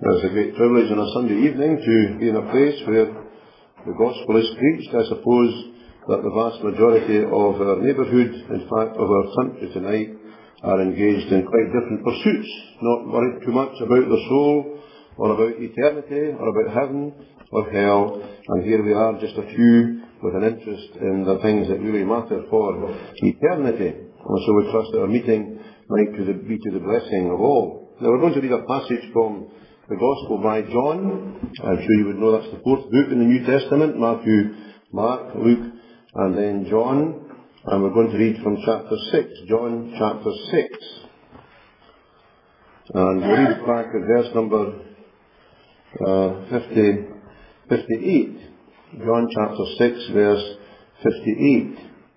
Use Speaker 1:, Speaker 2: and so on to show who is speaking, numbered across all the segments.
Speaker 1: It's a great privilege on a Sunday evening to be in a place where the gospel is preached. I suppose that the vast majority of our neighbourhood, in fact of our country tonight, are engaged in quite different pursuits, not worried too much about the soul, or about eternity, or about heaven, or hell. And here we are, just a few, with an interest in the things that really matter for eternity. And so we trust that our meeting might be to the blessing of all. Now we're going to read a passage from the Gospel by John. I'm sure you would know that's the fourth book in the New Testament: Matthew, Mark, Luke, and then John. And we're going to read from chapter 6, John chapter 6. And we'll read back at verse number 58. John chapter 6, verse 58.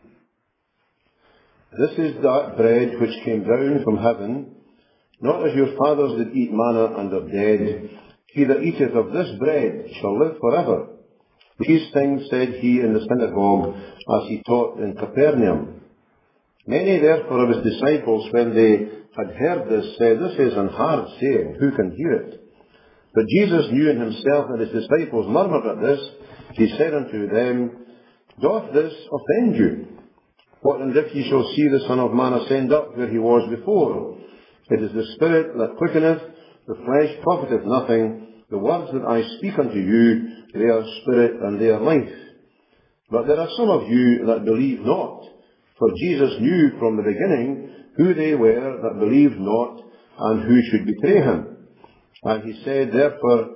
Speaker 1: This is that bread which came down from heaven, not as your fathers did eat manna and are dead. He that eateth of this bread shall live forever. These things said he in the synagogue, as he taught in Capernaum. Many therefore of his disciples, when they had heard this, said, This is an hard saying, who can hear it? But Jesus knew in himself that his disciples murmured at this. He said unto them, Doth this offend you? What and if ye shall see the Son of Man ascend up where he was before? It is the Spirit that quickeneth, the flesh profiteth nothing. The words that I speak unto you, they are spirit and they are life. But there are some of you that believe not. For Jesus knew from the beginning who they were that believed not, and who should betray him. And he said, Therefore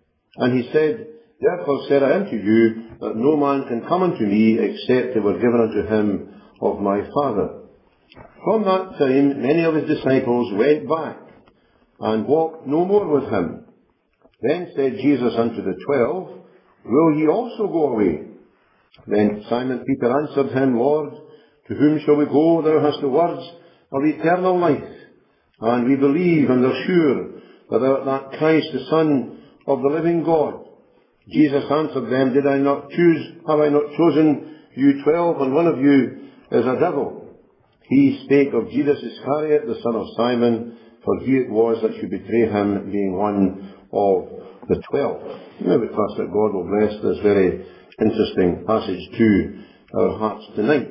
Speaker 1: said I unto you, that no man can come unto me, except it were given unto him of my Father. From that time many of his disciples went back, and walked no more with him. Then said Jesus unto the 12, Will ye also go away? Then Simon Peter answered him, Lord, to whom shall we go? Thou hast the words of eternal life. And we believe and are sure that thou art that Christ, the Son of the living God. Jesus answered them, Have I not chosen you 12, and one of you is a devil? He spake of Judas Iscariot, the son of Simon, for he it was that should betray him, being one of the 12. Now we trust that God will bless this very interesting passage to our hearts tonight.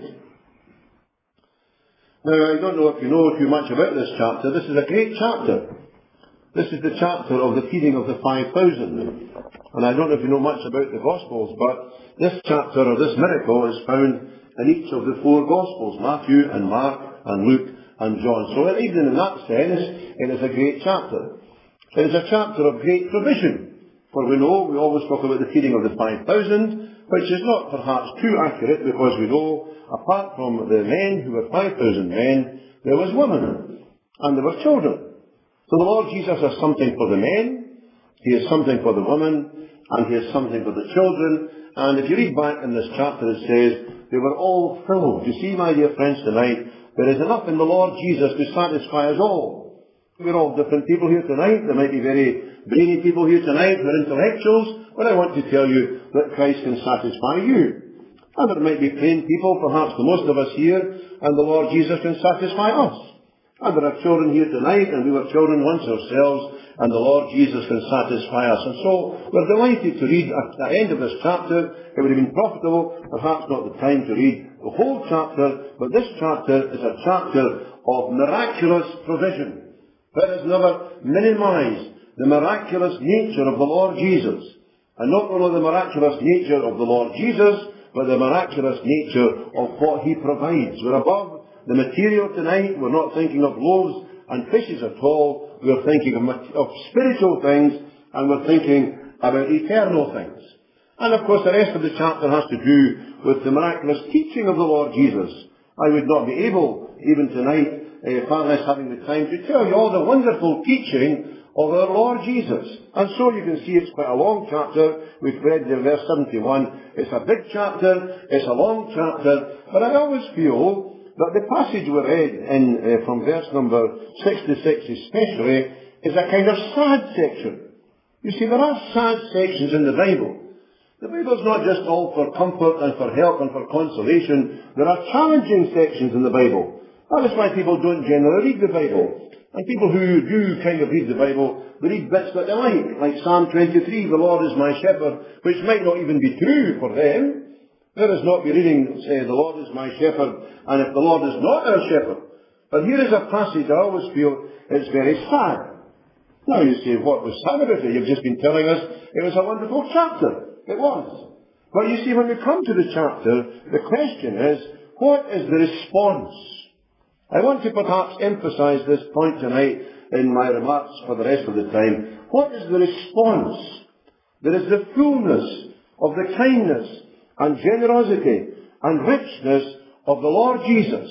Speaker 1: Now, I don't know if you know too much about this chapter. This is a great chapter. This is the chapter of the feeding of the 5,000. And I don't know if you know much about the Gospels, but this chapter, or this miracle, is found in each of the 4 Gospels: Matthew and Mark and Luke and John. So even in that sense, it is a great chapter. It is a chapter of great provision. For we know, we always talk about the feeding of the 5,000, which is not perhaps too accurate, because we know, apart from the men who were 5,000 men, there was women, and there were children. So the Lord Jesus has something for the men, he has something for the women, and he has something for the children. And if you read back in this chapter, it says, they were all filled. You see, my dear friends, tonight, there is enough in the Lord Jesus to satisfy us all. We're all different people here tonight. There might be very brainy people here tonight who are intellectuals, but I want to tell you that Christ can satisfy you. And there might be plain people, perhaps the most of us here, and the Lord Jesus can satisfy us. And there are children here tonight, and we were children once ourselves, and the Lord Jesus can satisfy us. And so we're delighted to read at the end of this chapter. It would have been profitable, perhaps not the time to read the whole chapter, but this chapter is a chapter of miraculous provision. Let us never minimize the miraculous nature of the Lord Jesus. And not only the miraculous nature of the Lord Jesus, but the miraculous nature of what he provides. We're above the material tonight. We're not thinking of loaves and fishes at all. We're thinking of spiritual things, and we're thinking about eternal things. And of course the rest of the chapter has to do with the miraculous teaching of the Lord Jesus. I would not be able, even tonight, far less having the time, to tell you all the wonderful teaching of our Lord Jesus. And so you can see it's quite a long chapter. We've read in verse 71. It's a big chapter, it's a long chapter, but I always feel that the passage we read in from verse number 66 especially is a kind of sad section. You see, there are sad sections in the Bible. The Bible's not just all for comfort and for help and for consolation. There are challenging sections in the Bible. That is why people don't generally read the Bible. And people who do kind of read the Bible, they read bits that they like Psalm 23, the Lord is my shepherd, which might not even be true for them. Let us not be reading, say, the Lord is my shepherd, and if the Lord is not our shepherd. But here is a passage I always feel is very sad. Now you say, what was sad about it? You've just been telling us it was a wonderful chapter. It was. But you see, when we come to the chapter, the question is, what is the response? I want to perhaps emphasize this point tonight in my remarks for the rest of the time. What is the response? There is the fullness of the kindness and generosity and richness of the Lord Jesus.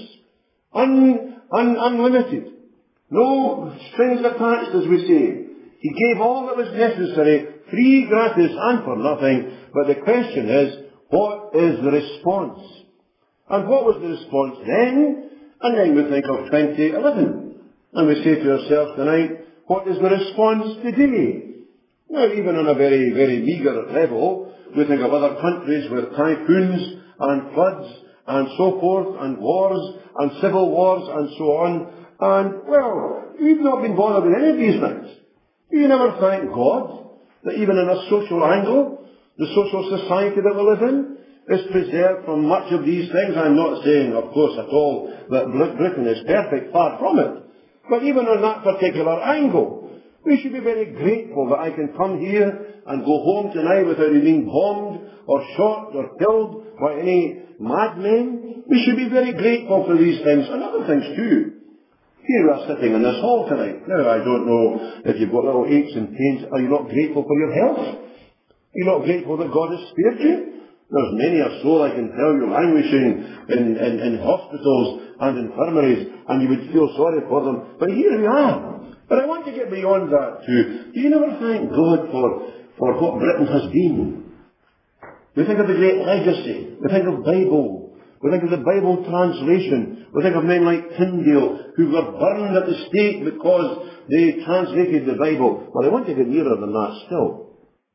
Speaker 1: Unlimited. No strings attached, as we say. He gave all that was necessary, free, gratis, and for nothing. But the question is, what is the response? And what was the response then? And then we think of 2011. And we say to ourselves tonight, what is the response today? Now, even on a very, very meagre level, we think of other countries with typhoons and floods and so forth, and wars and civil wars and so on. And, well, we've not been bothered with any of these things. You never thank God that even in a social angle, the social society that we live in is preserved from much of these things. I'm not saying, of course, at all that Britain is perfect, far from it. But even on that particular angle, we should be very grateful that I can come here and go home tonight without being bombed or shot or killed by any madmen. We should be very grateful for these things and other things too. Here we are sitting in this hall tonight. Now, I don't know if you've got little aches and pains. Are you not grateful for your health? Are you not grateful that God has spared you? There's many a soul, I can tell you, languishing in hospitals and infirmaries, and you would feel sorry for them. But here we are. But I want to get beyond that too. Do you never thank God for what Britain has been? We think of the great legacy. We think of Bible. We think of the Bible translation. We think of men like Tyndale, who were burned at the stake because they translated the Bible. Well, I want to get nearer than that still.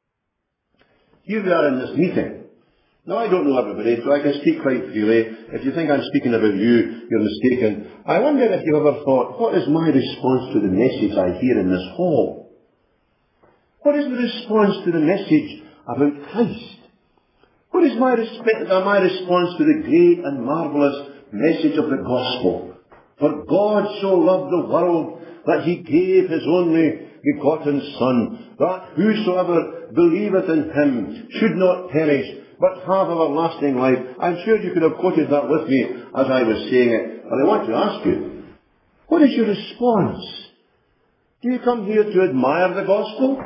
Speaker 1: Here we are in this meeting. Now, I don't know everybody, so I can speak quite freely. If you think I'm speaking about you, you're mistaken. I wonder if you ever thought, what is my response to the message I hear in this hall? What is the response to the message about Christ? What is my response to the great and marvellous message of the gospel? For God so loved the world that he gave his only begotten Son, that whosoever believeth in him should not perish, but have everlasting life. I'm sure you could have quoted that with me as I was saying it. But I want to ask you, what is your response? Do you come here to admire the gospel?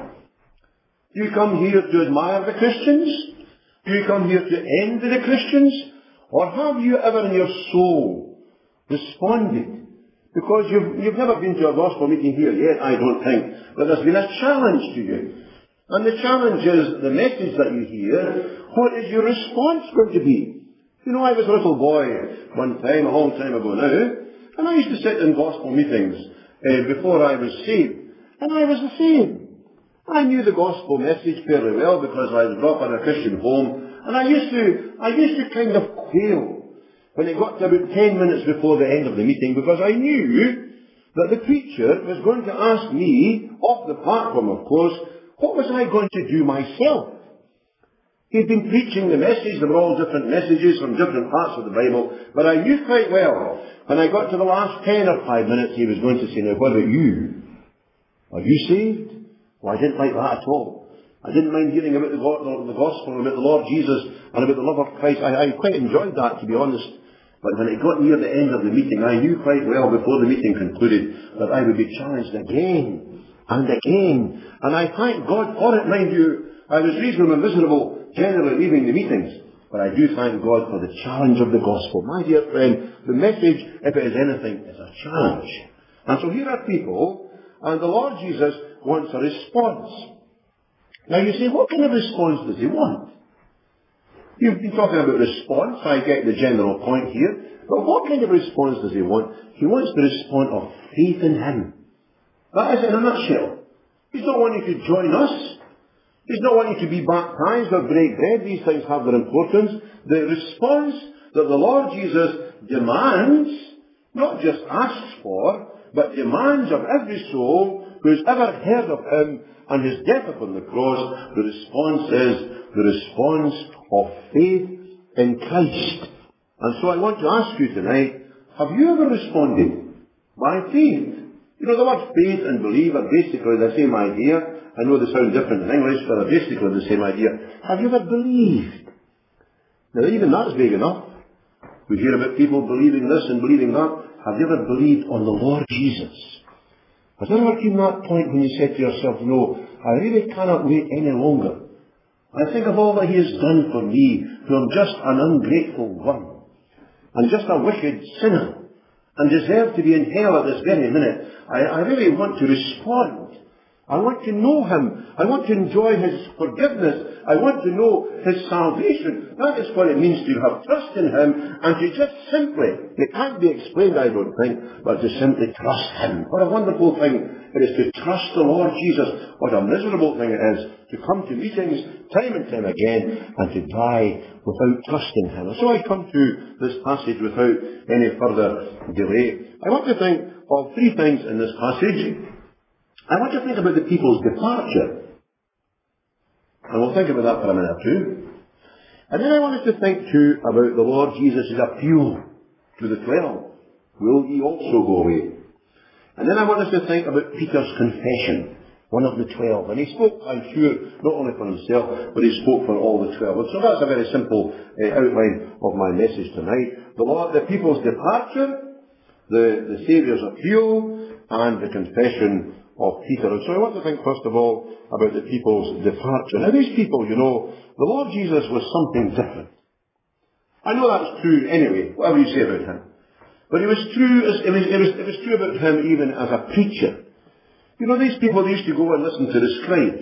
Speaker 1: Do you come here to admire the Christians? Do you come here to envy the Christians? Or have you ever in your soul responded? Because you've never been to a gospel meeting here yet, I don't think. But there's been a challenge to you. And the challenge is the message that you hear. What is your response going to be? You know, I was a little boy one time, a long time ago now, and I used to sit in gospel meetings before I was saved. And I was the same. I knew the gospel message fairly well because I was brought up in a Christian home. And I used to kind of quail when it got to about 10 minutes before the end of the meeting, because I knew that the preacher was going to ask me, off the platform of course, what was I going to do myself? He'd been preaching the message. There were all different messages from different parts of the Bible. But I knew quite well, when I got to the last 10 or 5 minutes, he was going to say, now what about you? Are you saved? Well, I didn't like that at all. I didn't mind hearing about the gospel, about the Lord Jesus, and about the love of Christ. I quite enjoyed that, to be honest. But when it got near the end of the meeting, I knew quite well before the meeting concluded that I would be challenged again and again. And I thank God for it, mind you. I was reasonably miserable generally leaving the meetings. But I do thank God for the challenge of the gospel. My dear friend, the message, if it is anything, is a challenge. And so here are people, and the Lord Jesus wants a response. Now you say, what kind of response does he want? You've been talking about response. I get the general point here. But what kind of response does he want? He wants the response of faith in him. That is it in a nutshell. He's not wanting to join us. He's not wanting to be baptized or break bread. These things have their importance. The response that the Lord Jesus demands, not just asks for, but demands of every soul who has ever heard of him and his death upon the cross. The response is the response of faith in Christ. And so I want to ask you tonight, have you ever responded by faith? You know, the words faith and believe are basically the same idea. I know they sound different in English, but they're basically the same idea. Have you ever believed? Now, even that's vague enough. We hear about people believing this and believing that. Have you ever believed on the Lord Jesus? Has there ever come that point when you said to yourself, no, I really cannot wait any longer. I think of all that he has done for me, who am just an ungrateful one, and just a wicked sinner, and deserve to be in hell at this very minute. I really want to respond. I want to know him. I want to enjoy his forgiveness. I want to know his salvation. That is what it means to have trust in him and to just simply, it can't be explained, I don't think, but to simply trust him. What a wonderful thing it is to trust the Lord Jesus. What a miserable thing it is to come to meetings time and time again and to die without trusting him. And so I come to this passage without any further delay. I want to think of three things in this passage. I want to think about the people's departure. And we'll think about that for a minute or two. And then I wanted to think too about the Lord Jesus' appeal to the 12. Will ye also go away? And then I want us to think about Peter's confession, one of the 12. And he spoke, I'm sure, not only for himself, but he spoke for all the 12. And so that's a very simple outline of my message tonight. The people's departure, the Saviour's appeal, and the confession of Peter. And so I want to think first of all about the people's departure. Now these people, you know, the Lord Jesus was something different. I know that's true anyway, whatever you say about him. But it was true about him even as a preacher. You know, these people used to go and listen to the scribes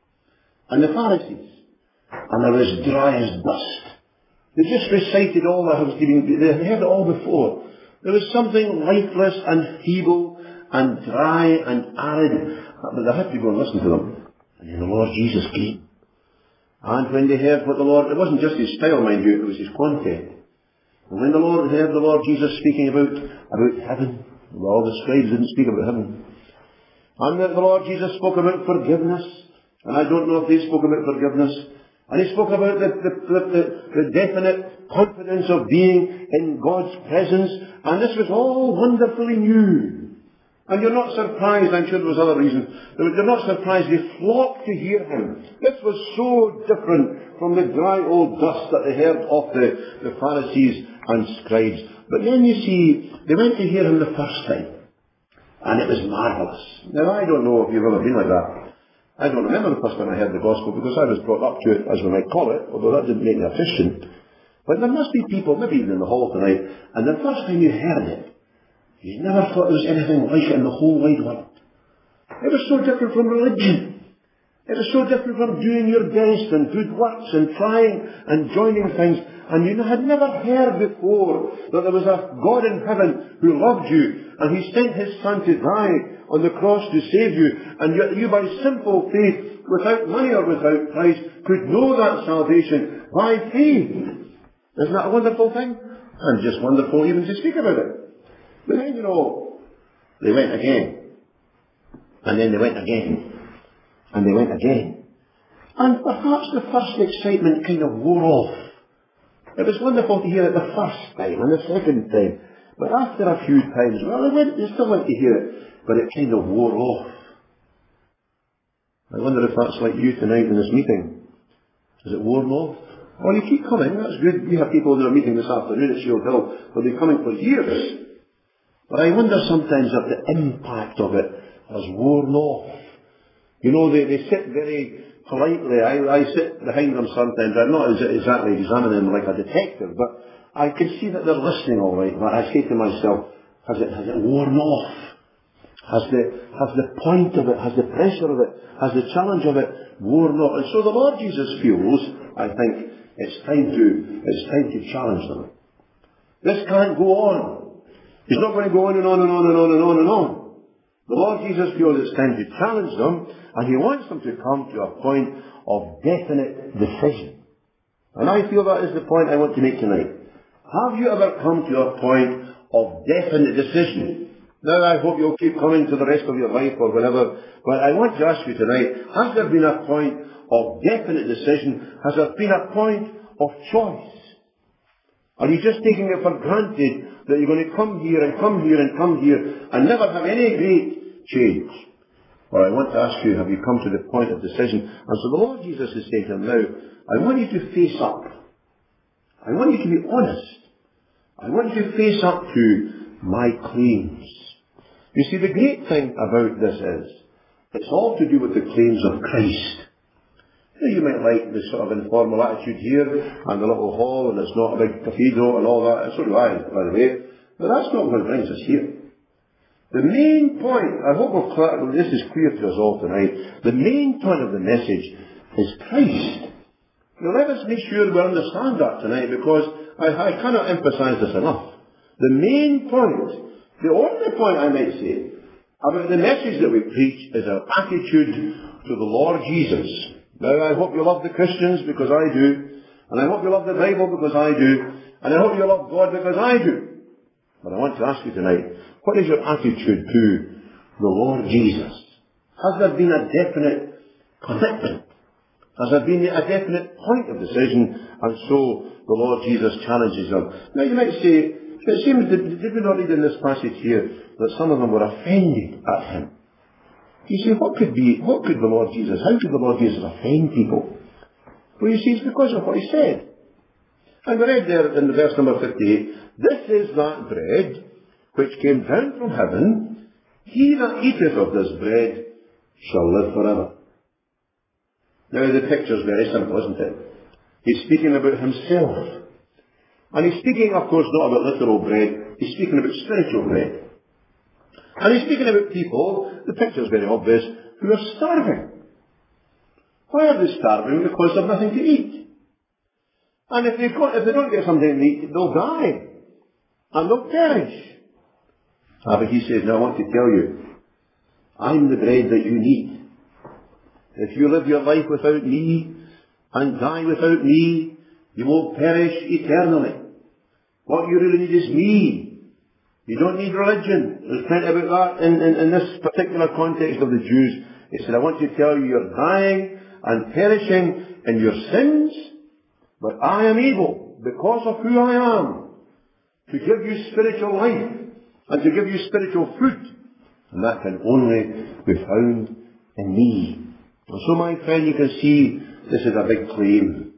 Speaker 1: and the Pharisees, and they were as dry as dust. They just recited all that was given. They had heard it all before. There was something lifeless and feeble and dry and arid, but they had to go and listen to them. And then the Lord Jesus came. And when they heard what the Lord, it wasn't just his style, mind you, it was his content. And when the Lord heard the Lord Jesus speaking about heaven, well, the scribes didn't speak about heaven. And the Lord Jesus spoke about forgiveness, and I don't know if they spoke about forgiveness. And he spoke about the definite confidence of being in God's presence, and this was all wonderfully new. And you're not surprised, I'm sure there was other reasons, you're not surprised they flocked to hear him. This was so different from the dry old dust that they heard of the Pharisees and scribes. But then you see, they went to hear him the first time. And it was marvellous. Now I don't know if you've ever been like that. I don't remember the first time I heard the gospel because I was brought up to it, as we might call it, although that didn't make me a Christian. But there must be people, maybe even in the hall tonight, and the first time you heard it, you never thought there was anything like it in the whole wide world. It was so different from religion. It was so different from doing your best and good works and trying and joining things. And you had never heard before that there was a God in heaven who loved you and he sent his Son to die on the cross to save you. And yet you by simple faith, without money or without price, could know that salvation by faith. Isn't that a wonderful thing? And just wonderful even to speak about it. But then, you know, they went again. And then they went again. And they went again. And perhaps the first excitement kind of wore off. It was wonderful to hear it the first time and the second time. But after a few times, well, they still went to hear it, but it kind of wore off. I wonder if that's like you tonight in this meeting. Is it worn off? Oh, you keep coming, that's good. We have people in our meeting this afternoon at Shield Hill. They'll be coming for years. But I wonder sometimes if the impact of it has worn off. You know, they sit very politely. I sit behind them sometimes. I'm not exactly examining them like a detective, but I can see that they're listening all right. But I say to myself, has it worn off? Has the point of it, has the pressure of it, has the challenge of it worn off? And so the Lord Jesus feels, I think, it's time to challenge them. This can't go on. He's not going to go on and on and on and on and on and on. The Lord Jesus feels it's time to challenge them, and he wants them to come to a point of definite decision. And I feel that is the point I want to make tonight. Have you ever come to a point of definite decision? Now I hope you'll keep coming to the rest of your life or whatever, but I want to ask you tonight, has there been a point of definite decision? Has there been a point of choice? Are you just taking it for granted that you're going to come here and come here and come here and never have any great change? Well, I want to ask you, have you come to the point of decision? And so the Lord Jesus is saying to him now, I want you to face up. I want you to be honest. I want you to face up to my claims. You see, the great thing about this is, it's all to do with the claims of Christ. You might like the sort of informal attitude here, and the little hall, and it's not a big cathedral and all that. So do I, by the way. But that's not what brings us here. The main point, I hope this is clear to us all tonight, the main point of the message is Christ. Now let us make sure we understand that tonight, because I cannot emphasize this enough. The main point, the only point I might say, about the message that we preach is our attitude to the Lord Jesus. Now I hope you love the Christians because I do, and I hope you love the Bible because I do, and I hope you love God because I do. But I want to ask you tonight, what is your attitude to the Lord Jesus? Has there been a definite commitment? Has there been a definite point of decision? And so the Lord Jesus challenges them. Now you might say, it seems, did we not read in this passage here that some of them were offended at him? You see, how could the Lord Jesus offend people? Well, you see, it's because of what he said. And we read there in the verse number 58, this is that bread which came down from heaven. He that eateth of this bread shall live forever. Now the picture's very simple, isn't it? He's speaking about himself. And he's speaking, of course, not about literal bread. He's speaking about spiritual bread. And he's speaking about people, the picture's very obvious, who are starving. Why are they starving? Because they have nothing to eat. And if they don't get something to eat, they'll die. And they'll perish. But he says, now I want to tell you, I'm the bread that you need. If you live your life without me, and die without me, you will perish eternally. What you really need is me. You don't need religion. There's plenty about that in this particular context of the Jews. He said, I want to tell you, you're dying and perishing in your sins, but I am able, because of who I am, to give you spiritual life and to give you spiritual fruit. And that can only be found in me. And so, my friend, you can see this is a big claim.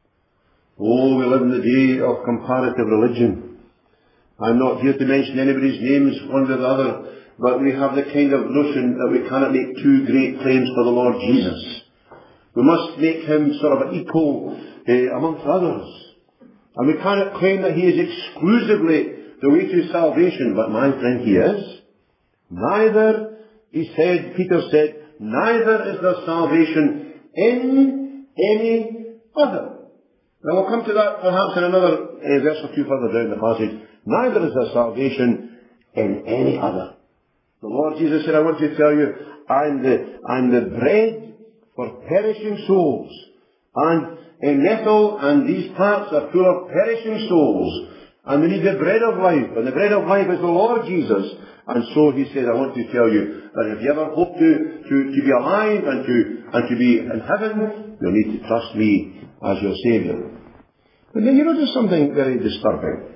Speaker 1: Oh, we live in the day of comparative religion. I'm not here to mention anybody's names, one or the other, but we have the kind of notion that we cannot make two great claims for the Lord Jesus. We must make him sort of equal amongst others. And we cannot claim that he is exclusively the way to salvation, but my friend, he is. Neither, Peter said, neither is there salvation in any other. Now we'll come to that perhaps in another verse or two further down the passage. Neither is there salvation in any other. The Lord Jesus said, I want to tell you, I'm the bread for perishing souls. And in Bethel and these parts are full of perishing souls. And we need the bread of life. And the bread of life is the Lord Jesus. And so he said, I want to tell you that if you ever hope to be alive and to be in heaven, you'll need to trust me as your Saviour. But then you notice something very disturbing.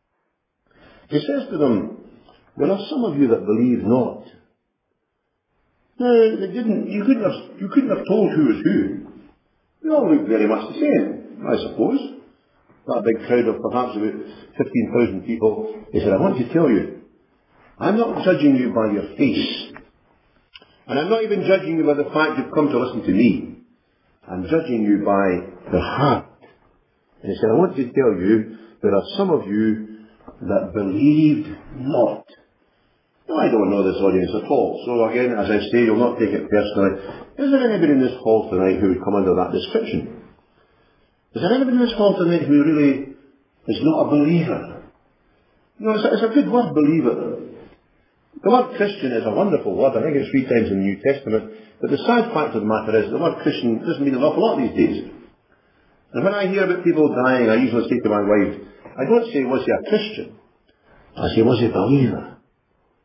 Speaker 1: He says to them, there are some of you that believe not. Now, you couldn't have told who was who. They all look very much the same, I suppose. That big crowd of perhaps about 15,000 people. He said, I want to tell you, I'm not judging you by your face. And I'm not even judging you by the fact you've come to listen to me. I'm judging you by the heart. And he said, I want to tell you, there are some of you that believed not. Now, I don't know this audience at all. So again, as I say, you'll not take it personally. Is there anybody in this hall tonight who would come under that description? Is there anybody in this hall tonight who really is not a believer? You know, it's a good word, believer. The word Christian is a wonderful word. I think it's 3 times in the New Testament. But the sad fact of the matter is the word Christian doesn't mean an awful lot these days. And when I hear about people dying, I usually say to my wife, I don't say, was he a Christian? I say, was he a believer?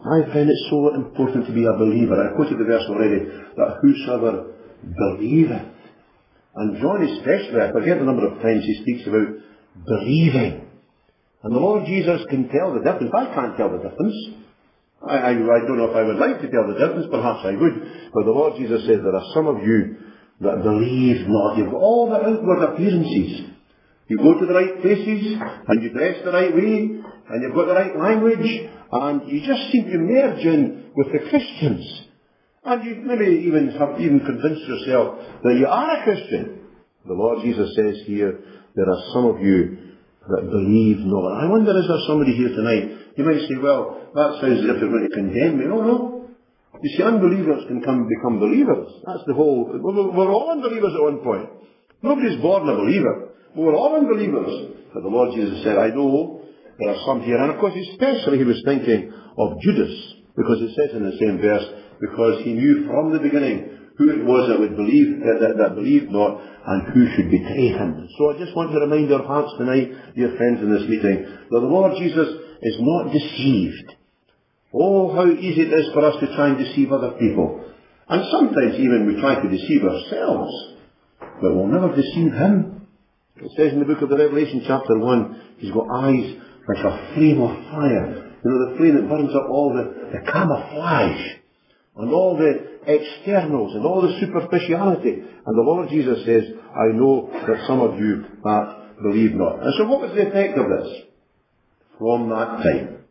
Speaker 1: My friend, it's so important to be a believer. I quoted the verse already, that whosoever believeth. And John especially, I forget the number of times he speaks about believing. And the Lord Jesus can tell the difference. I can't tell the difference. I don't know if I would like to tell the difference. Perhaps I would. But the Lord Jesus says there are some of you that believe not. You've got all the outward appearances. You go to the right places, and you dress the right way, and you've got the right language, and you just seem to merge in with the Christians. And you maybe even convinced yourself that you are a Christian. The Lord Jesus says here, there are some of you that believe not. I wonder, is there somebody here tonight? You might say, well, that sounds as if you're going to condemn me. No. You see, unbelievers can become believers. That's the whole... We're all unbelievers at one point. Nobody's born a believer. We're all unbelievers. But the Lord Jesus said, I know there are some here. And of course, especially he was thinking of Judas. Because it says in the same verse, because he knew from the beginning who it was that would believe, that believed not, and who should betray him. So I just want to remind our hearts tonight, dear friends, in this meeting, that the Lord Jesus is not deceived. Oh, how easy it is for us to try and deceive other people. And sometimes even we try to deceive ourselves. But we'll never deceive him. It says in the book of the Revelation, chapter 1, he's got eyes like a flame of fire. You know, the flame that burns up all the camouflage and all the externals and all the superficiality. And the Lord Jesus says, I know that some of you that believe not. And so what was the effect of this? From that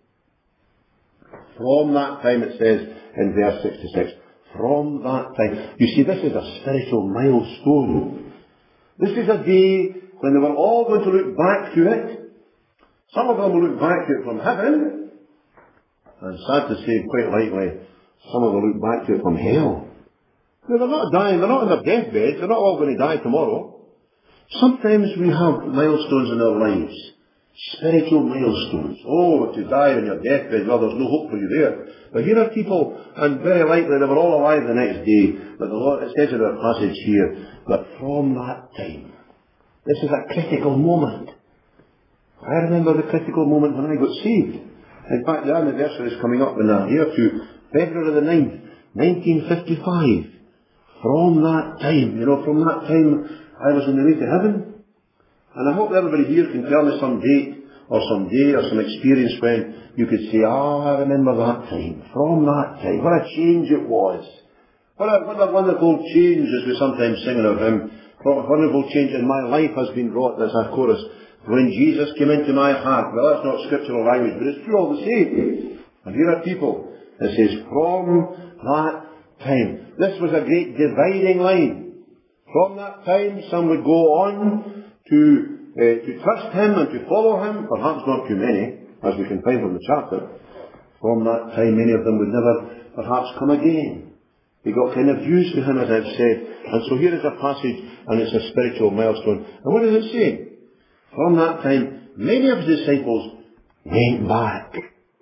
Speaker 1: time, it says in verse 66, from that time. You see, this is a spiritual milestone. This is a day when they were all going to look back to it. Some of them will look back to it from heaven. And sad to say, quite likely, some of them will look back to it from hell. Now, they're not dying, they're not on their deathbeds, they're not all going to die tomorrow. Sometimes we have milestones in our lives. Spiritual milestones. Oh, to die on your deathbed, well, there's no hope for you there. But here are people, and very likely they were all alive the next day. But the Lord, it says in our passage here, that from that time, this is a critical moment. I remember the critical moment when I got saved. In fact, the anniversary is coming up in a year or two, February the 9th, 1955. From that time, I was on the way to heaven. And I hope everybody here can tell me some date or some day or some experience when you could say, I remember that time. From that time. What a change it was. What a wonderful change, as we sometimes sing of him. What a wonderful change in my life has been wrought. That's our chorus. When Jesus came into my heart. Well, that's not scriptural language, but it's true all the same. And here are people. It says, from that time. This was a great dividing line. From that time, some would go on to trust him and to follow him. Perhaps not too many, as we can find from the chapter. From that time, many of them would never perhaps come again. They got kind of used to him, as I've said. And so here is a passage, and it's a spiritual milestone. And what does it say? From that time, many of his disciples went back.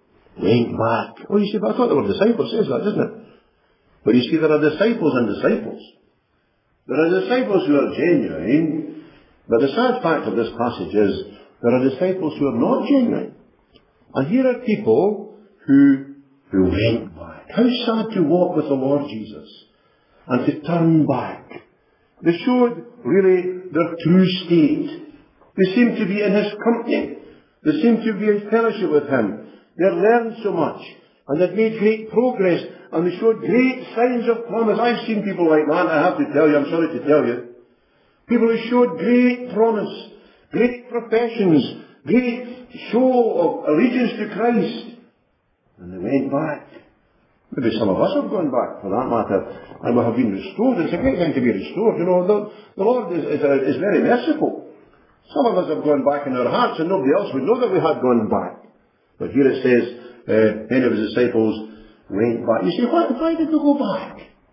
Speaker 1: Oh, you see, but I thought the word disciples says that, doesn't it? But you see, there are disciples and disciples. There are disciples who are genuine, but the sad fact of this passage is there are disciples who are not genuine. And here are people who went back. How sad to walk with the Lord Jesus and to turn back. They showed really their true state. They seemed to be in his company. They seemed to be in fellowship with him. They had learned so much. And they'd made great progress. And they showed great signs of promise. I've seen people like that, I have to tell you, I'm sorry to tell you. People who showed great promise, great professions, great show of allegiance to Christ. And they went back. Maybe some of us have gone back, for that matter, and we have been restored. It's a great thing to be restored. You know, the Lord is very merciful. Some of us have gone back in our hearts, and nobody else would know that we had gone back. But here it says, many of his disciples went back. You say, why did they go back?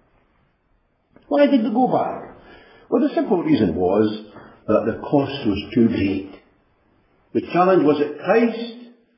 Speaker 1: Why did they go back? Well, the simple reason was that the cost was too great. The challenge was it Christ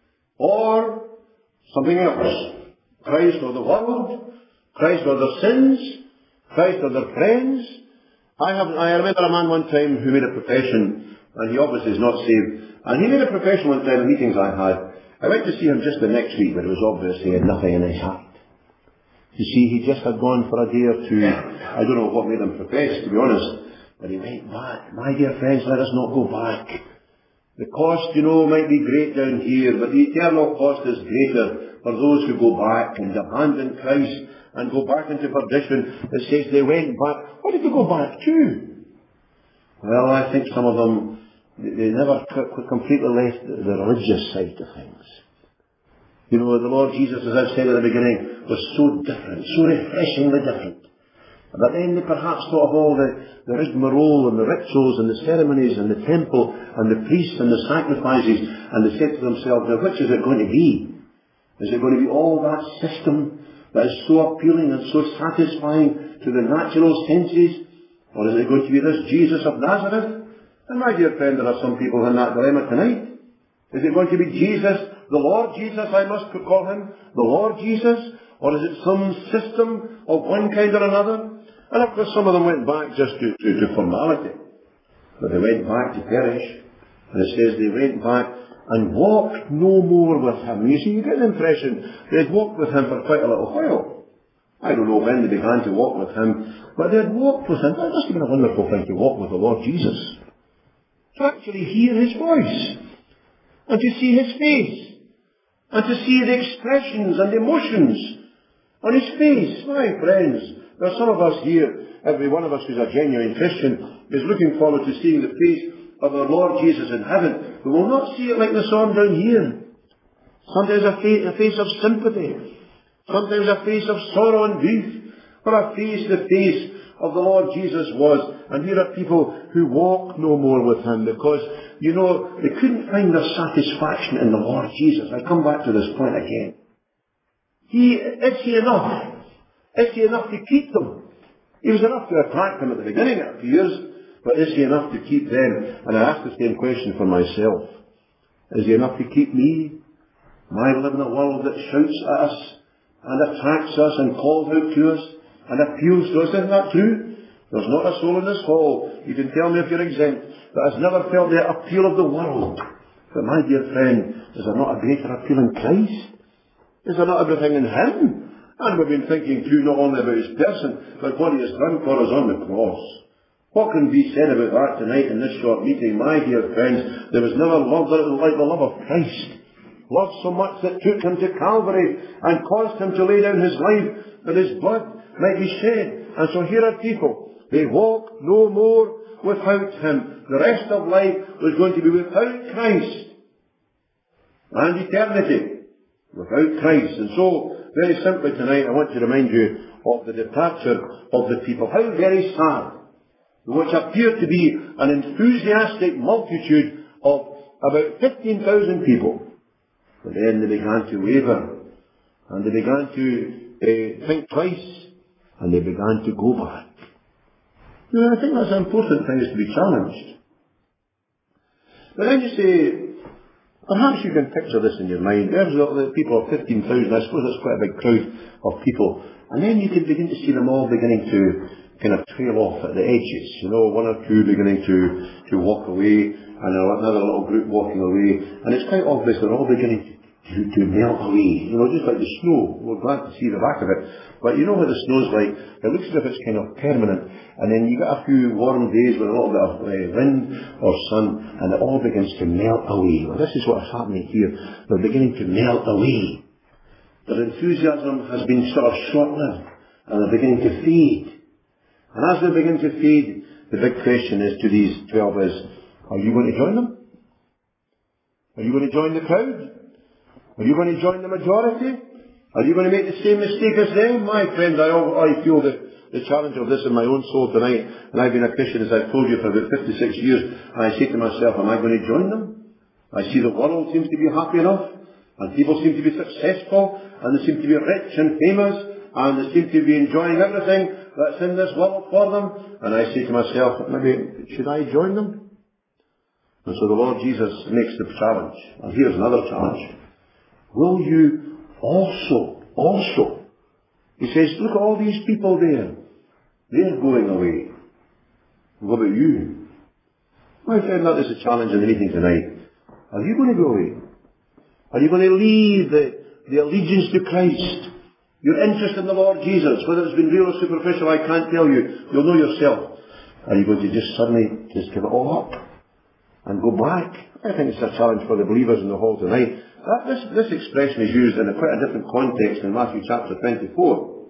Speaker 1: or something else. Christ or the world, Christ or their sins, Christ or their friends. I remember a man one time who made a profession, and he obviously is not saved, and he made a profession one time in meetings I had, I went to see him just the next week, but it was obvious he had nothing in his heart. You see, he just had gone for a day or two. I don't know what made him profess, to be honest. But he went back. My dear friends, let us not go back. The cost, might be great down here, but the eternal cost is greater for those who go back and abandon Christ and go back into perdition. It says they went back. What did they go back to? Well, I think some of them, they never completely left the religious side of things. The Lord Jesus, as I've said at the beginning, was so different, so refreshingly different. But then they perhaps thought of all the rigmarole and the rituals and the ceremonies and the temple and the priests and the sacrifices, and they said to themselves, now which is it going to be? Is it going to be all that system that is so appealing and so satisfying to the natural senses? Or is it going to be this Jesus of Nazareth? And my dear friend, there are some people in that dilemma tonight. Is it going to be Jesus, the Lord Jesus, I must call him, the Lord Jesus? Or is it some system of one kind or another? And of course some of them went back just to formality. But they went back to perish. And it says they went back and walked no more with him. You see, you get the impression they had walked with him for quite a little while. I don't know when they began to walk with him, but they had walked with him. That must have been a wonderful thing to walk with the Lord Jesus. To actually hear his voice, and to see his face, and to see the expressions and emotions on his face. My friends, there are some of us here, every one of us who's a genuine Christian, is looking forward to seeing the face of our Lord Jesus in heaven. We will not see it like the sun down here. Sometimes a face of sympathy. Sometimes a face of sorrow and grief. But a face, the face of the Lord Jesus was. And here are people who walk no more with him because, they couldn't find their satisfaction in the Lord Jesus. I come back to this point again. Is he enough? Is he enough to keep them? He was enough to attract them at the beginning, it appears. But is he enough to keep them? And I ask the same question for myself. Is he enough to keep me? Am I living in a world that shouts at us and attracts us and calls out to us and appeals to us? Isn't that true? There's not a soul in this hall, you can tell me if you're exempt, that has never felt the appeal of the world. But my dear friend, is there not a greater appeal in Christ? Is there not everything in him? And we've been thinking too not only about his person, but what he has done for us on the cross. What can be said about that tonight in this short meeting? My dear friends, there was never love like the love of Christ. Love so much that took him to Calvary and caused him to lay down his life that his blood might be shed. And so here are people. They walk no more without him. The rest of life was going to be without Christ. And eternity without Christ. And so, very simply tonight, I want to remind you of the departure of the people. How very sad. Which appeared to be an enthusiastic multitude of about 15,000 people. But then they began to waver, and they began to think twice, and they began to go back. I think that's an important thing, is to be challenged. But then you say, perhaps you can picture this in your mind. There's the people of 15,000, I suppose that's quite a big crowd of people. And then you can begin to see them all beginning to kind of trail off at the edges. One or two beginning to walk away, and another little group walking away. And it's quite obvious they're all beginning to melt away. Just like the snow. We're glad to see the back of it. But you know what the snow's like? It looks as if it's kind of permanent. And then you get a few warm days with a little bit of wind or sun, and it all begins to melt away. Well, this is what is happening here. They're beginning to melt away. Their enthusiasm has been sort of short-lived, and they're beginning to fade. And as they begin to fade, the big question is to these 12 is, are you going to join them? Are you going to join the crowd? Are you going to join the majority? Are you going to make the same mistake as them? My friend, I feel the challenge of this in my own soul tonight. And I've been a Christian, as I've told you, for about 56 years. And I say to myself, am I going to join them? I see the world seems to be happy enough. And people seem to be successful. And they seem to be rich and famous. And they seem to be enjoying everything that's in this world for them. And I say to myself, maybe, should I join them? And so the Lord Jesus makes the challenge. And here's another challenge. Will you also, he says, look at all these people there. They're going away. What about you? My friend, that is a challenge in the meeting tonight. Are you going to go away? Are you going to leave the allegiance to Christ? Your interest in the Lord Jesus, whether it's been real or superficial, I can't tell you. You'll know yourself. Are you going to just suddenly just give it all up and go back? I think it's a challenge for the believers in the hall tonight. This expression is used in quite a different context in Matthew chapter 24.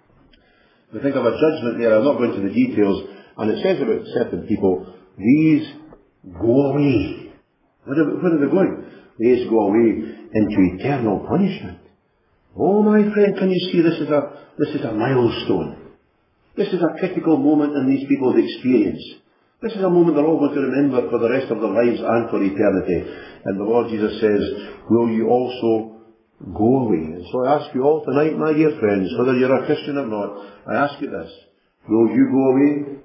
Speaker 1: We think of a judgment there. I'll not go into the details. And it says about certain people, these go away. Where are they going? These go away into eternal punishment. Oh, my friend, can you see this is a milestone. This is a critical moment in these people's experience. This is a moment they're all going to remember for the rest of their lives and for eternity. And the Lord Jesus says, will you also go away? And so I ask you all tonight, my dear friends, whether you're a Christian or not, I ask you this, will you go away?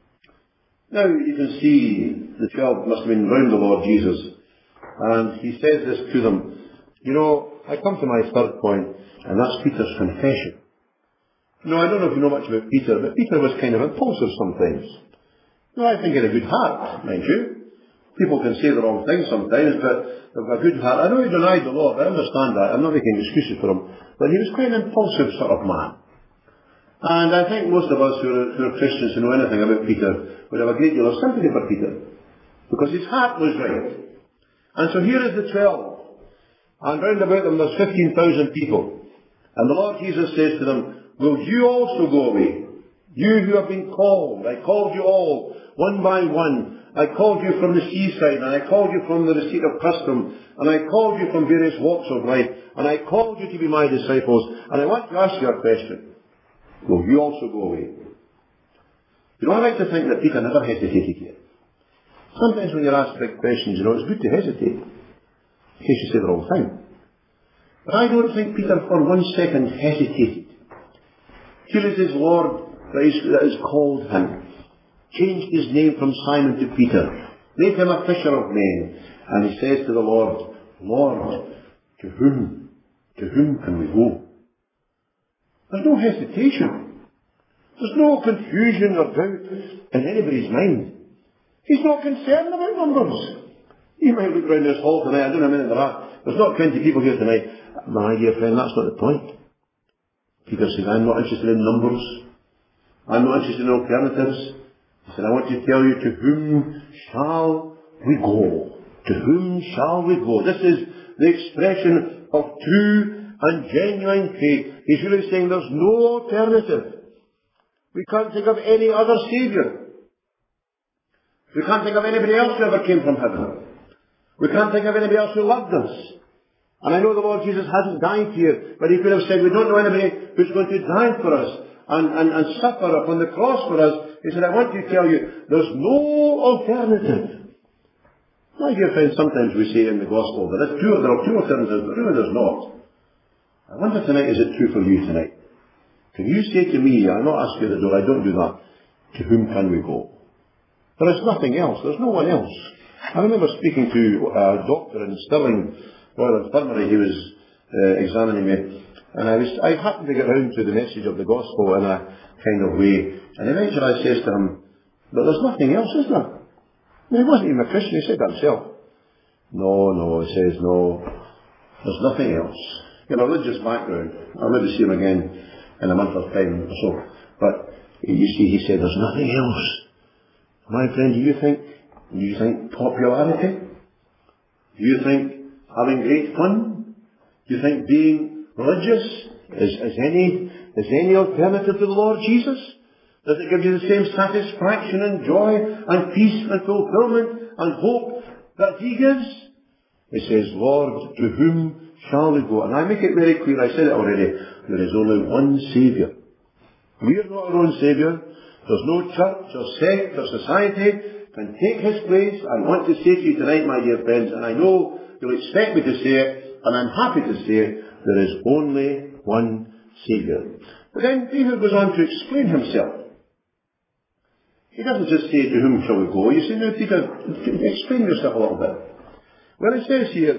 Speaker 1: Now you can see the 12 must have been round the Lord Jesus. And he says this to them. You know, I come to my third point, and that's Peter's confession. No, I don't know if you know much about Peter, but Peter was kind of impulsive sometimes. No, I think he had a good heart, mind you. People can say the wrong thing sometimes, but they've got a good heart. I know he denied the Lord, I understand that. I'm not making excuses for him. But he was quite an impulsive sort of man. And I think most of us who are Christians who know anything about Peter would have a great deal of sympathy for Peter. Because his heart was right. And so here is the 12. And round about them there's 15,000 people. And the Lord Jesus says to them, will you also go away? You who have been called. I called you all, one by one. I called you from the seaside, and I called you from the receipt of custom, and I called you from various walks of life, and I called you to be my disciples. And I want to ask you a question. Will you also go away? You know, I like to think that Peter never hesitated here. Sometimes when you're asked big questions, you know, it's good to hesitate, in case you say the wrong thing. But I don't think Peter for 1 second hesitated. Here is his Lord that has called him, changed his name from Simon to Peter, made him a fisher of men, and he says to the Lord, Lord, to whom can we go? There's no hesitation. There's no confusion or doubt in anybody's mind. He's not concerned about numbers. You might look around this hall tonight, I don't know how many there are. There's not 20 people here tonight. My dear friend, that's not the point. Peter says, I'm not interested in numbers. I'm not interested in alternatives. He said, I want to tell you, to whom shall we go? To whom shall we go? This is the expression of true and genuine faith. He's really saying there's no alternative. We can't think of any other Saviour. We can't think of anybody else who ever came from heaven. We can't think of anybody else who loved us. And I know the Lord Jesus hasn't died here, but he could have said, we don't know anybody who's going to die for us and suffer upon the cross for us. He said, I want to tell you, there's no alternative. My dear friends, sometimes we say in the gospel that there are two alternatives, but really there's not. I wonder tonight, is it true for you tonight? Can you say to me, I'll not ask you at the door, I don't do that, to whom can we go? There is nothing else, there's no one else. I remember speaking to a doctor in Stirling Royal Infirmary. He was examining me, and I happened to get round to the message of the gospel in a kind of way, and eventually I says to him, but there's nothing else, is there? And he wasn't even a Christian, he said that himself. No, he says, no, there's nothing else. He had a religious background. I'll maybe see him again in a month or time or so. But you see, he said, there's nothing else. My friend, do you think popularity? Do you think having great fun? Do you think being religious is any alternative to the Lord Jesus? Does it give you the same satisfaction and joy and peace and fulfillment and hope that he gives? He says, Lord, to whom shall we go? And I make it very clear, I said it already, there is only one Saviour. We are not our own Saviour. There's no church or sect or society can take his place. I want to say to you tonight, my dear friends, and I know you'll expect me to say it, and I'm happy to say it, there is only one Saviour. But then Peter goes on to explain himself. He doesn't just say, to whom shall we go? You say, now Peter, explain yourself a little bit. Well, it says here,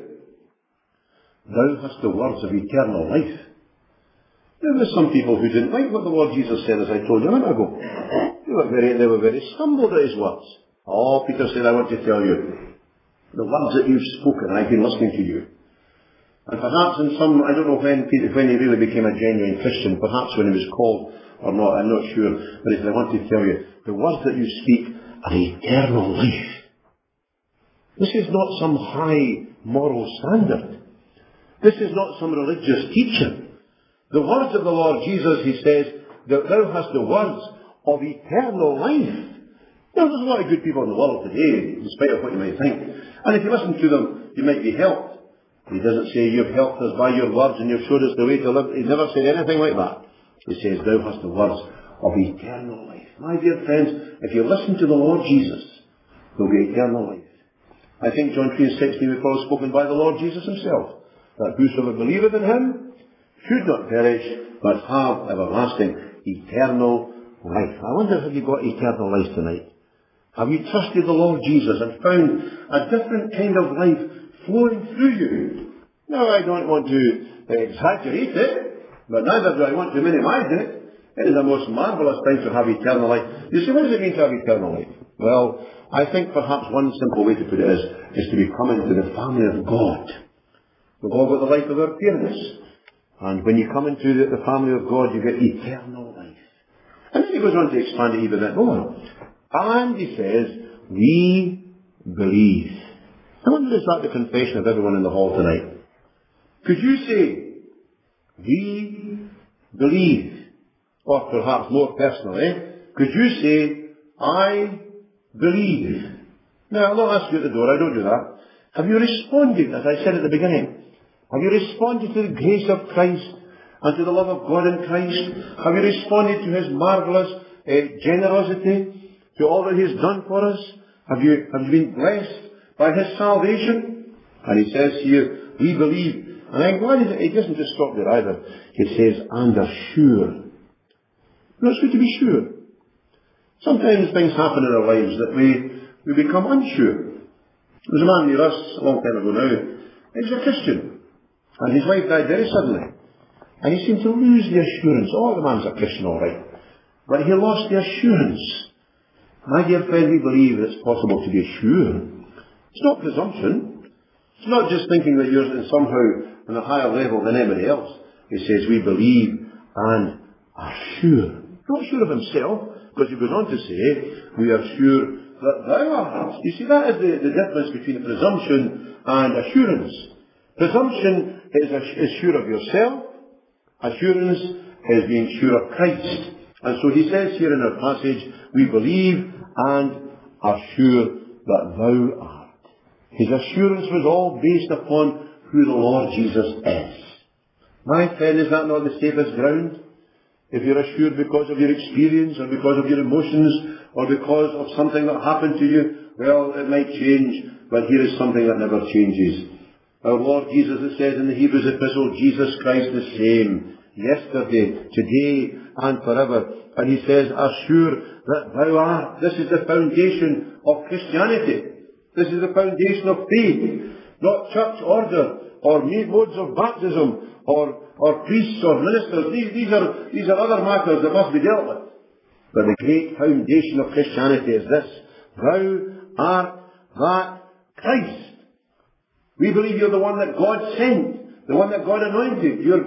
Speaker 1: thou hast the words of eternal life. There were some people who didn't like what the Lord Jesus said, as I told you a minute ago. They were very stumbled at his words. Oh, Peter said, I want to tell you, the words that you've spoken, I've been listening to you. And perhaps in some, I don't know when he really became a genuine Christian, perhaps when he was called or not, I'm not sure. But he said, I want to tell you, the words that you speak are eternal life. This is not some high moral standard. This is not some religious teaching. The words of the Lord Jesus, he says, that thou hast the words of eternal life. Now, there's a lot of good people in the world today, in spite of what you might think. And if you listen to them, you might be helped. He doesn't say, you've helped us by your words and you've showed us the way to live. He never said anything like that. He says, thou hast the words of eternal life. My dear friends, if you listen to the Lord Jesus, there'll be eternal life. I think John 3:16 was probably spoken by the Lord Jesus himself, that whosoever believeth in him should not perish, but have everlasting, eternal life. I wonder, have you got eternal life tonight? Have you trusted the Lord Jesus and found a different kind of life flowing through you? Now, I don't want to exaggerate it, but neither do I want to minimize it. It is the most marvellous thing to have eternal life. You see, what does it mean to have eternal life? Well, I think perhaps one simple way to put it is to be coming to the family of God. We've all got the life of our parents. And when you come into the family of God, you get eternal life. And then he goes on to expand it even a bit more. And he says, we believe. I wonder, is that the confession of everyone in the hall tonight? Could you say, we believe? Or perhaps more personally, could you say, I believe? Now, I'll not ask you at the door, I don't do that. Have you responded, as I said at the beginning? Have you responded to the grace of Christ and to the love of God in Christ? Have you responded to his marvellous generosity, to all that he has done for us? Have you been blessed by his salvation? And he says here, we believe. And I'm glad he doesn't just stop there either. He says, and are sure. No, it's good to be sure. Sometimes things happen in our lives that we become unsure. There was a man near us a long time ago now. He was a Christian. And his wife died very suddenly. And he seemed to lose the assurance. Oh, the man's a Christian, all right. But he lost the assurance. My dear friend, we believe that it's possible to be sure. It's not presumption. It's not just thinking that you're somehow on a higher level than anybody else. He says, we believe and are sure. Not sure of himself, because he goes on to say, we are sure that thou art. You see, that is the difference between presumption and assurance. Presumption is sure of yourself. Assurance is being sure of Christ. And so he says here in our passage, we believe and are sure that thou art. His assurance was all based upon who the Lord Jesus is. My friend, is that not the safest ground? If you're assured because of your experience or because of your emotions or because of something that happened to you, well, it might change, but here is something that never changes. Our Lord Jesus, it says in the Hebrews epistle, Jesus Christ the same, yesterday, today, and forever. And he says, assure that thou art. This is the foundation of Christianity. This is the foundation of faith. Not church order or modes of baptism or priests or ministers. These are other matters that must be dealt with. But the great foundation of Christianity is this. Thou art that Christ. We believe you're the one that God sent, the one that God anointed. You're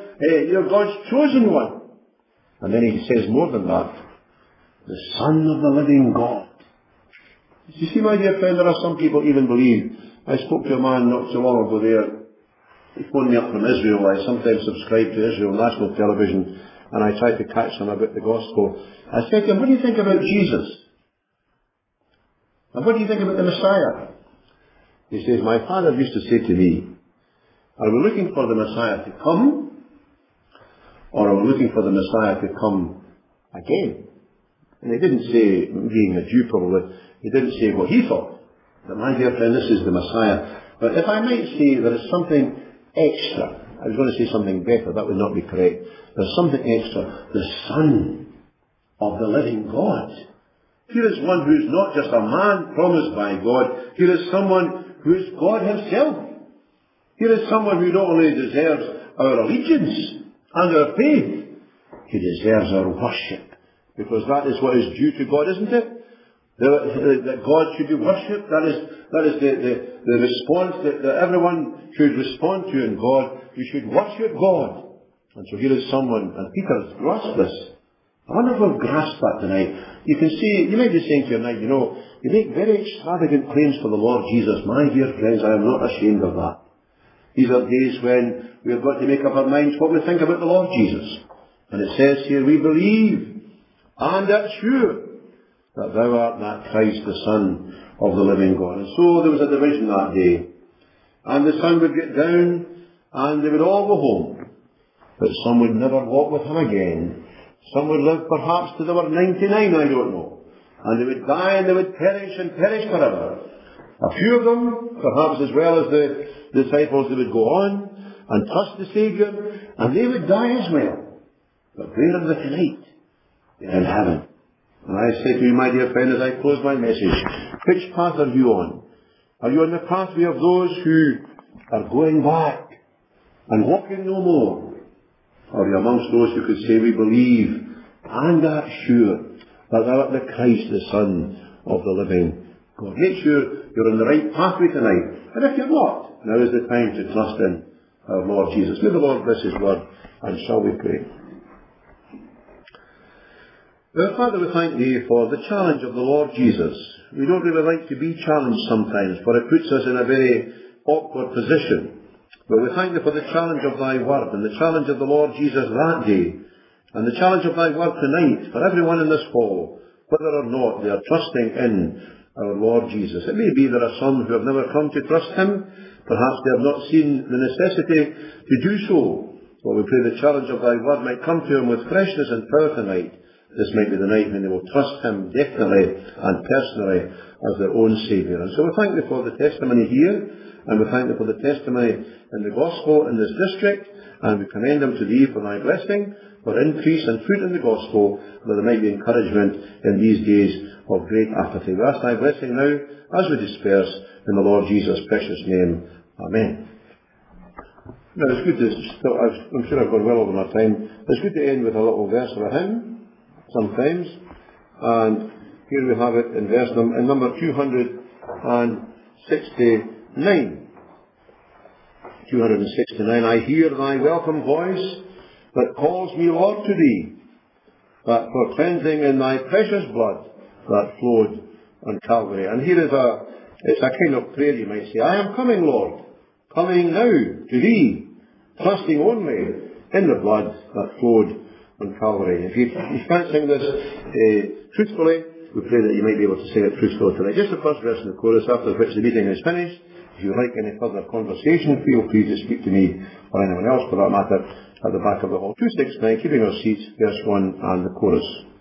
Speaker 1: God's chosen one. And then he says more than that. The Son of the living God. You see, my dear friend, there are some people even believe. I spoke to a man not so long ago there. He phoned me up from Israel. I sometimes subscribe to Israel National Television, and I tried to catch him about the gospel. I said to him, what do you think about Jesus? And what do you think about the Messiah? He says, my father used to say to me, are we looking for the Messiah to come? Or are we looking for the Messiah to come again? And he didn't say, being a Jew probably, he didn't say what he thought. But my dear friend, this is the Messiah. But if I might say there is something extra, I was going to say something better, that would not be correct. There's something extra. The Son of the living God. Here is one who is not just a man promised by God. Here is someone who is God himself. Here is someone who not only deserves our allegiance and our faith, he deserves our worship. Because that is what is due to God, isn't it? that God should be worshipped. That is the response that everyone should respond to in God. We should worship God. And so here is someone, and Peter's grasped this. I wonder if we've grasped that tonight. You can see, you might be saying to your night, you make very extravagant claims for the Lord Jesus. My dear friends, I am not ashamed of that. These are days when we have got to make up our minds what we think about the Lord Jesus. And it says here, we believe and are sure that thou art that Christ, the Son of the living God. And so there was a division that day. And the Son would get down and they would all go home. But some would never walk with him again. Some would live perhaps till they were 99, I don't know. And they would die and they would perish and perish forever. A few of them, perhaps as well as the disciples, they would go on and trust the Saviour, and they would die as well. But where are they tonight? They're in heaven. And I say to you, my dear friend, as I close my message, which path are you on? Are you on the pathway of those who are going back and walking no more? Or are you amongst those who could say, we believe and are sure that thou art the Christ, the Son of the living God? Make sure you're on the right pathway tonight. And if you're not, now is the time to trust in our Lord Jesus. May the Lord bless His word, and shall we pray. Well, Father, we thank Thee for the challenge of the Lord Jesus. We don't really like to be challenged sometimes, for it puts us in a very awkward position. But we thank Thee for the challenge of Thy word, and the challenge of the Lord Jesus that day, and the challenge of Thy word tonight, for everyone in this hall, whether or not they are trusting in our Lord Jesus. It may be there are some who have never come to trust Him. Perhaps they have not seen the necessity to do so. Well, we pray the challenge of Thy word might come to them with freshness and power tonight. This might be the night when they will trust Him definitely and personally as their own Saviour. And so we thank Thee for the testimony here, and we thank Thee for the testimony in the Gospel in this district, and we commend them to Thee for Thy blessing, for increase and fruit in the Gospel, that there might be encouragement in these days of great apathy. We ask Thy blessing now as we disperse in the Lord Jesus' precious name. Amen. Now it's good to, I'm sure I've gone well over my time, it's good to end with a little verse of a hymn sometimes, and here we have it in verse in number 269. 269. I hear Thy welcome voice that calls me, Lord, to Thee, that for cleansing in Thy precious blood that flowed on Calvary. And here is it's a kind of prayer, you might say. I am coming, Lord, coming now to Thee, trusting only in the blood that flowed on Calvary. If you can't sing this truthfully, we pray that you might be able to sing it truthfully tonight. Just the first verse and the chorus, after which the meeting is finished. If you would like any further conversation, feel free to speak to me or anyone else for that matter at the back of the hall. 269, keeping our seats, verse 1 and the chorus.